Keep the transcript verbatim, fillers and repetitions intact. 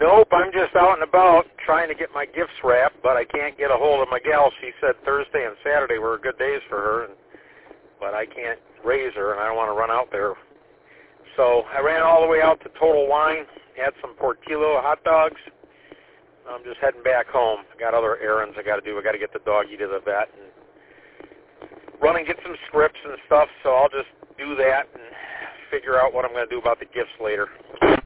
Nope, I'm just out and about trying to get my gifts wrapped, but I can't get a hold of my gal. She said Thursday and Saturday were good days for her, and, but I can't raise her, and I don't want to run out there. So I ran all the way out to Total Wine, had some Portillo hot dogs. I'm just heading back home. I got other errands I got to do. I got to get the doggy to the vet and run and get some scripts and stuff, so I'll just do that and figure out what I'm going to do about the gifts later.